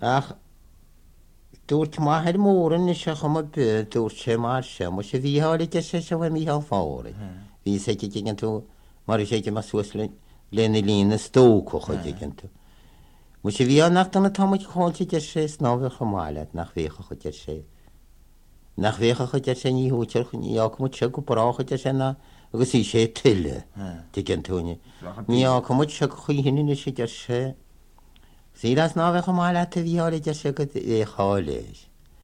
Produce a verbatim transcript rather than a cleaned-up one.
ach dúirt maithir móran is se chuma bu dúirt sé mar se mu sé bhíálaide sé se bhfuil míá fára. Bhí sé gin tú mar sé mar suaslin lena lína stóco chuidigin tú. Mu sé bhí nachtainna táid cháilte de sé nábh chamáile nach bhécha chu de sé. Nach bhécha chu de sé níútear chu níá mu se go brachaide sena agus í sé tuile de gin túne. Ní á chumid se chuohinine sé de sé. Sí as nábh chamáile a bhíálaide se go é cháléis.